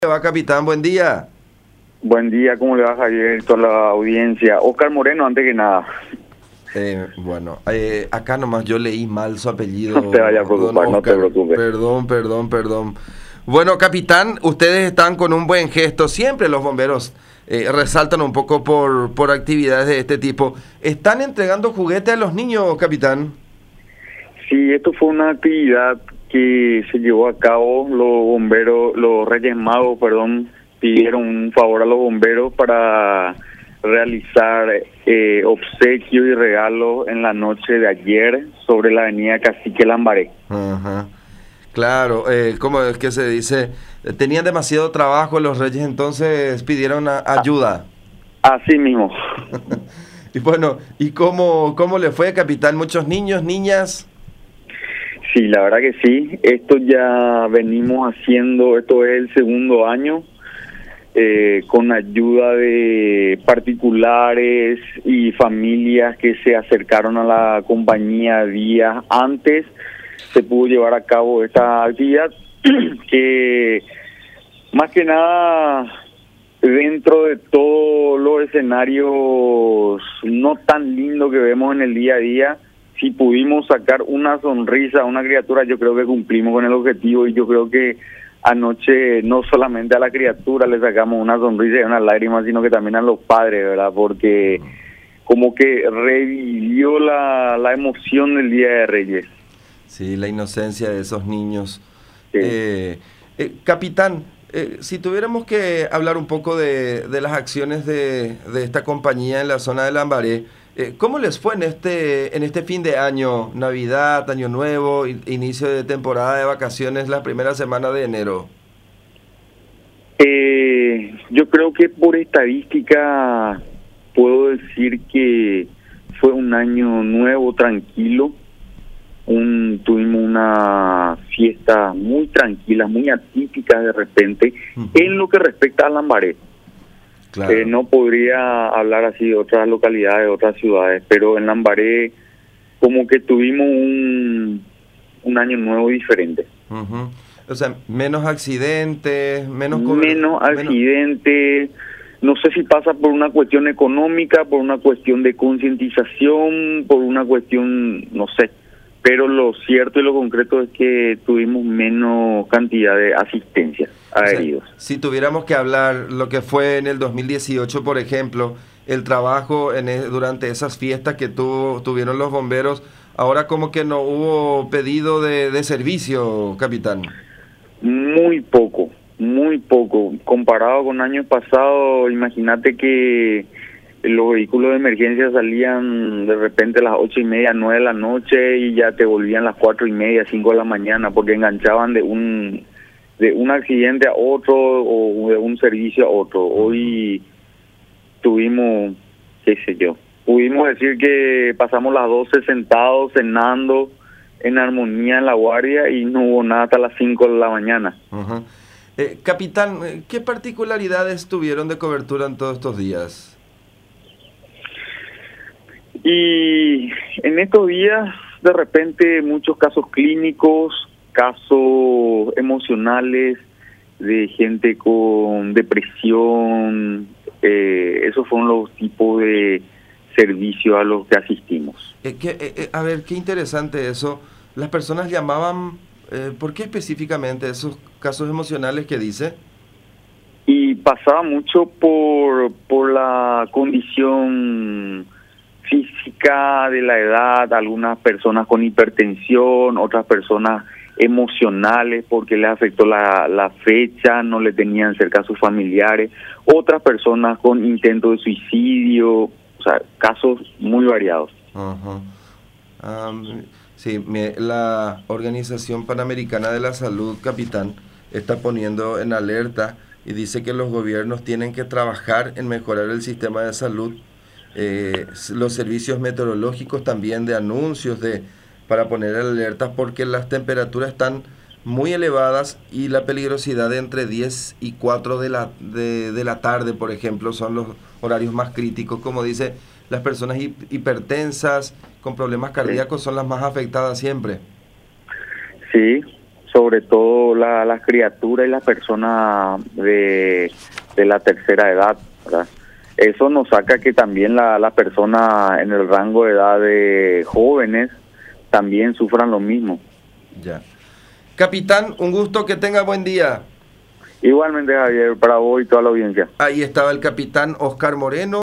¿Cómo va, capitán? Buen día. Buen día, ¿cómo le va, Javier y toda la audiencia? Oscar Moreno, antes que nada. Acá nomás yo leí mal su No te vayas a apellido, don preocupar, no te Oscar. preocupes. Perdón. Bueno, capitán, ustedes están con un buen gesto. Siempre los bomberos resaltan un poco por actividades de este tipo. ¿Están entregando juguetes a los niños, capitán? Sí, esto fue una actividad que se llevó a cabo. Los bomberos, los Reyes Magos, perdón, pidieron un favor a los bomberos para realizar obsequios y regalos en la noche de ayer sobre la avenida Cacique Lambaré. Ajá. Claro, ¿cómo es que se dice? Tenían demasiado trabajo los reyes, entonces pidieron ayuda. Así mismo. Y bueno, ¿y cómo le fue, capitán? ¿Muchos niños, niñas? Sí, la verdad que sí. Esto ya venimos haciendo, esto es el segundo año, con ayuda de particulares y familias que se acercaron a la compañía días antes. Se pudo llevar a cabo esta actividad que más que nada dentro de todos los escenarios no tan lindos que vemos en el día a día, si pudimos sacar una sonrisa a una criatura, yo creo que cumplimos con el objetivo. Y yo creo que anoche no solamente a la criatura le sacamos una sonrisa y una lágrima, sino que también a los padres, ¿verdad? Porque como que revivió la emoción del Día de Reyes. Sí, la inocencia de esos niños. Sí. Capitán, si tuviéramos que hablar un poco de las acciones de esta compañía en la zona de Lambaré, ¿cómo les fue en este fin de año, Navidad, Año Nuevo, inicio de temporada de vacaciones, la primera semana de enero? Yo creo que por estadística puedo decir que fue un año nuevo, tranquilo. Tuvimos una fiesta muy tranquila, muy atípica de repente, en lo que respecta a Lambaré. Claro. No podría hablar así de otras localidades, de otras ciudades, pero en Lambaré como que tuvimos un año nuevo diferente. O sea, menos accidentes, Menos accidentes. No sé si pasa por una cuestión económica, por una cuestión de concientización, por una cuestión, no sé. Pero lo cierto y lo concreto es que tuvimos menos cantidad de asistencia a heridos. Si tuviéramos que hablar lo que fue en el 2018, por ejemplo, el trabajo durante esas fiestas que tuvieron los bomberos, ahora como que no hubo pedido de servicio, capitán. Muy poco. Comparado con años pasados, imagínate que los vehículos de emergencia salían de repente a las 8:30, 9 de la noche y ya te volvían a las 4:30, 5 de la mañana, porque enganchaban de un accidente a otro o de un servicio a otro. Hoy tuvimos, qué sé yo, pudimos decir que pasamos las 12 sentados, cenando, en armonía en la guardia, y no hubo nada hasta las 5 de la mañana. Capitán, ¿qué particularidades tuvieron de cobertura en todos estos días? Y en estos días, de repente, muchos casos clínicos, casos emocionales, de gente con depresión. Esos fueron los tipos de servicios a los que asistimos. A ver, qué interesante eso. Las personas llamaban, ¿por qué específicamente esos casos emocionales que dice? Y pasaba mucho por la condición física de la edad, algunas personas con hipertensión, otras personas emocionales porque les afectó la fecha, no le tenían cerca a sus familiares, otras personas con intento de suicidio, o sea, casos muy variados. Sí, la Organización Panamericana de la Salud, capitán, está poniendo en alerta y dice que los gobiernos tienen que trabajar en mejorar el sistema de salud, los servicios meteorológicos también, de anuncios para poner alertas, porque las temperaturas están muy elevadas y la peligrosidad de entre 10 y 4 de la tarde, por ejemplo, son los horarios más críticos. Como dice, las personas hipertensas con problemas cardíacos son las más afectadas siempre. Sí, sobre todo las criaturas y las personas de la tercera edad, ¿verdad? Eso nos saca que también las personas en el rango de edad de jóvenes también sufran lo mismo. Ya. Capitán, un gusto, que tenga buen día. Igualmente, Javier, para vos y toda la audiencia. Ahí estaba el capitán Oscar Moreno.